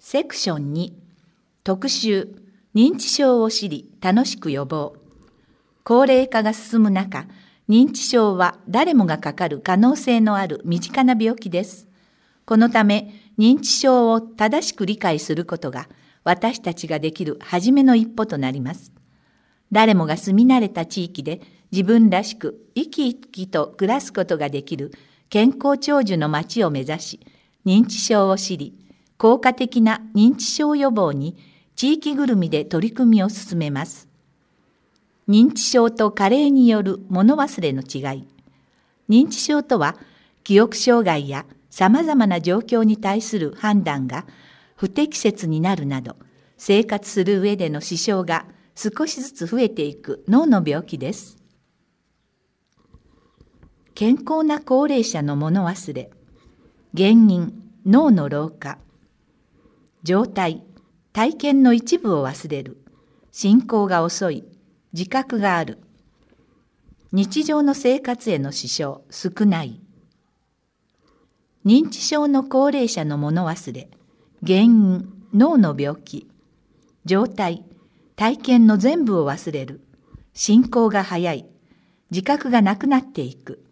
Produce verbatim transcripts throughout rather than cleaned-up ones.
セクションに、特集、認知症を知り楽しく予防。高齢化が進む中、認知症は誰もがかかる可能性のある身近な病気です。このため、認知症を正しく理解することが私たちができる初めの一歩となります。誰もが住み慣れた地域で自分らしく生き生きと暮らすことができる健康長寿の街を目指し、認知症を知り、効果的な認知症予防に地域ぐるみで取り組みを進めます。認知症と加齢による物忘れの違い。認知症とは、記憶障害やさまざまな状況に対する判断が不適切になるなど、生活する上での支障が少しずつ増えていく脳の病気です。健康な高齢者の物忘れ。原因、脳の老化。状態、体験の一部を忘れる。進行が遅い。自覚がある。日常の生活への支障、少ない。認知症の高齢者の物忘れ。原因、脳の病気。状態、体験の全部を忘れる。進行が早い。自覚がなくなっていく。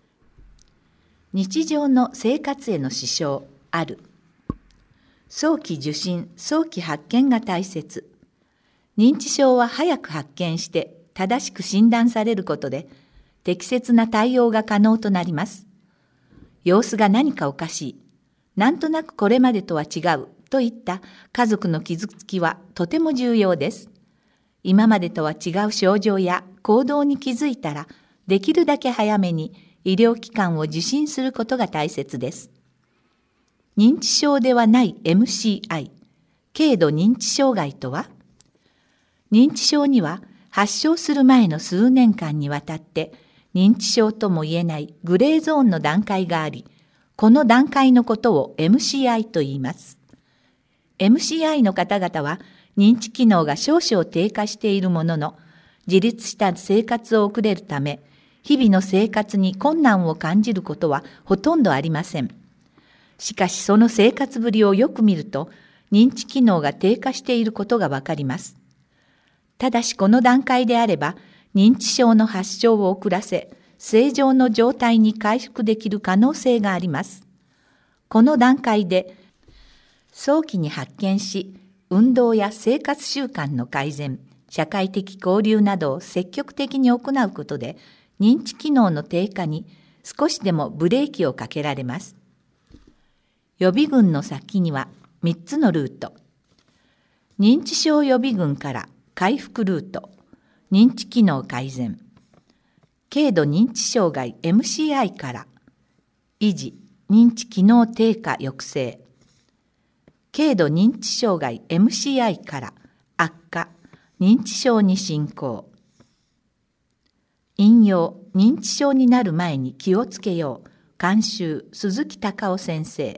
日常の生活への支障、ある。早期受診、早期発見が大切。認知症は早く発見して正しく診断されることで適切な対応が可能となります。様子が何かおかしい、なんとなくこれまでとは違うといった家族の気づきはとても重要です。今までとは違う症状や行動に気づいたらできるだけ早めに医療機関を受診することが大切です。認知症ではない エムシーアイ、軽度認知障害とは、認知症には発症する前の数年間にわたって認知症とも言えないグレーゾーンの段階があり、この段階のことを エムシーアイ と言います。エムシーアイ の方々は認知機能が少々低下しているものの、自立した生活を送れるため、日々の生活に困難を感じることはほとんどありません。しかしその生活ぶりをよく見ると、認知機能が低下していることがわかります。ただしこの段階であれば、認知症の発症を遅らせ、正常の状態に回復できる可能性があります。この段階で、早期に発見し、運動や生活習慣の改善、社会的交流などを積極的に行うことで、認知機能の低下に少しでもブレーキをかけられます。予備軍の先にはみっつのルート。認知症予備軍から回復ルート、認知機能改善。軽度認知障害 エムシーアイ から維持、認知機能低下抑制。軽度認知障害 エムシーアイ から悪化、認知症に進行。引用、認知症になる前に気をつけよう。監修、鈴木隆夫先生。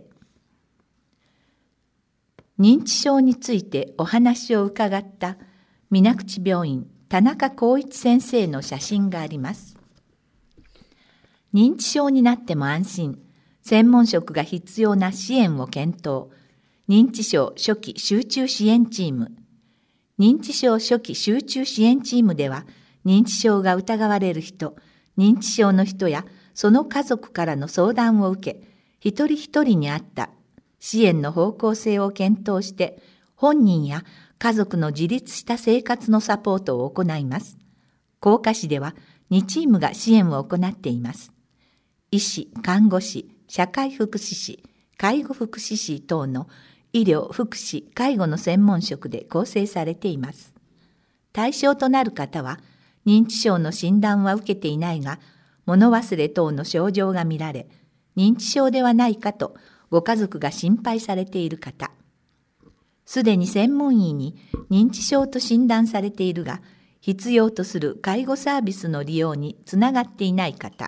認知症についてお話を伺った水口病院田中光一先生の写真があります。認知症になっても安心、専門職が必要な支援を検討。認知症初期集中支援チーム。認知症初期集中支援チームでは、認知症が疑われる人、認知症の人やその家族からの相談を受け、一人一人に合った支援の方向性を検討して、本人や家族の自立した生活のサポートを行います。甲賀市ではにチームが支援を行っています。医師、看護師、社会福祉士、介護福祉士等の医療、福祉、介護の専門職で構成されています。対象となる方は、認知症の診断は受けていないが、物忘れ等の症状が見られ、認知症ではないかとご家族が心配されている方、すでに専門医に認知症と診断されているが、必要とする介護サービスの利用につながっていない方。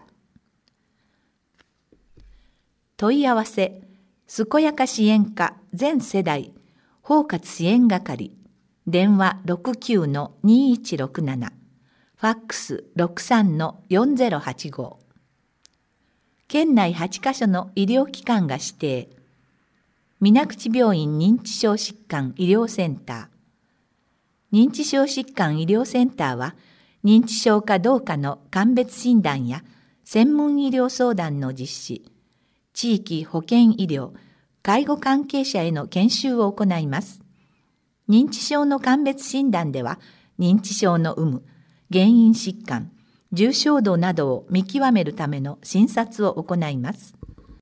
問い合わせ、健やか支援課全世代包括支援係、電話 ろくきゅうのにいちろくなな、ファックス ろくさんのよんぜろはちご。県内はちカ所の医療機関が指定。 水口病院認知症疾患医療センター。認知症疾患医療センターは、認知症かどうかの鑑別診断や専門医療相談の実施、地域保健医療、介護関係者への研修を行います。認知症の鑑別診断では、認知症の有無、原因疾患、重症度などを見極めるための診察を行います。